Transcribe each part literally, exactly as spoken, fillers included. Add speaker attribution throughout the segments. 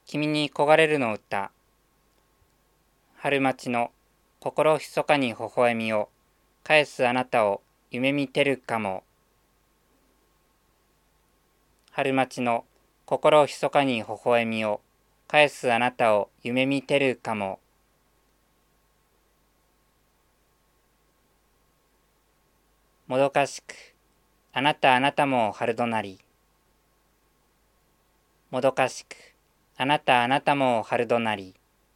Speaker 1: 君に焦がれるの歌。春待ちの心ひそかに微笑みを返すあなたを夢見てるかも。春待ちの心ひそかに微笑みを返すあなたを夢見てるかも。もどかしく、あなたあなたも春隣。もどかしく、あなたあなたも春隣。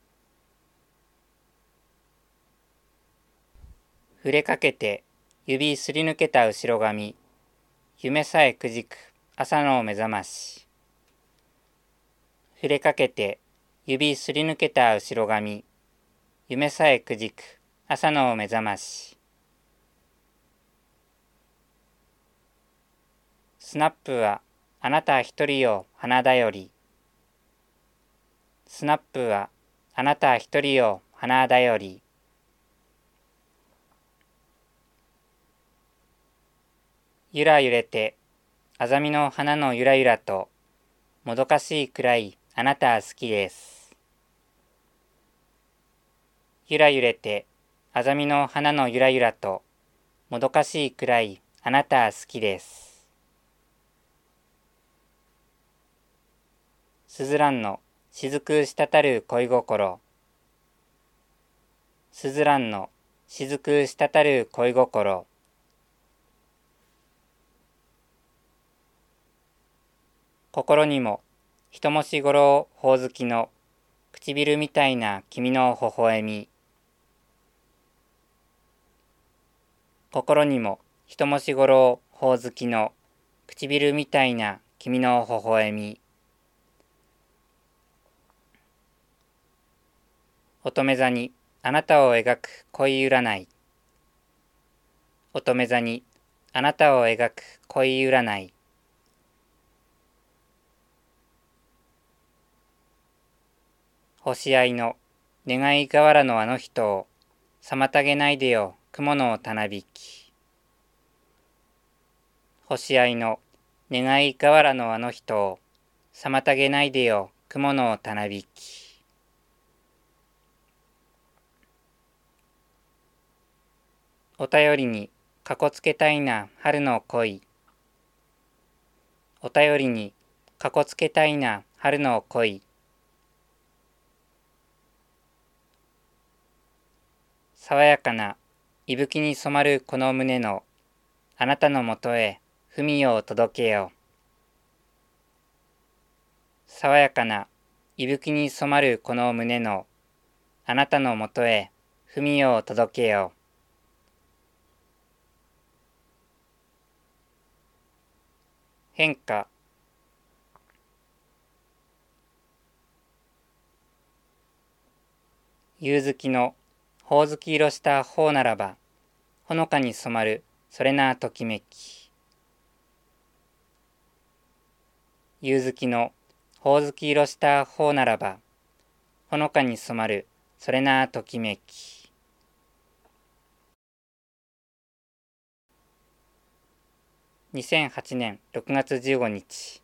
Speaker 1: 触れかけて、指すり抜けた後ろ髪。夢さえくじく、朝の目覚まし。触れかけて、指すり抜けた後ろ髪。夢さえくじく、朝の目覚まし。スナップは、あなた一人よ、花だより。スナップは、あなた一人よ、花だより。ゆら揺れて、あざみの花のゆらゆらと、もどかしいくらい、あなた好きです。ゆら揺れて、あざみの花のゆらゆらと、もどかしいくらい、あなた好きです。すずらんの、しずく滴る恋心。すずらんの、しずく滴る恋心。心にも、一文字ごろほおずきの、唇みたいな君の微笑み。心にも、一文字ごろほおずきの、唇みたいな君の微笑み。乙女座にあなたを描く恋占い。乙女座にあなたを描く恋占い。星合いの願い瓦のあの人を妨げないでよ雲のたなびき。星合いの願い瓦のあの人を妨げないでよ雲のたなびき。お便りにかこつけたいな春の恋。お便りにかこつけたいな春の恋。爽やかな息吹に染まるこの胸のあなたのもとへ文を届けよ。爽やかな息吹に染まるこの胸のあなたのもとへ文を届けよ。変化。夕月のほおずき色した頬ならばほのかに染まるそれなときめき。夕月のほおずき色した頬ならばほのかに染まるそれなときめき。にせんはちねんろくがつじゅうごにち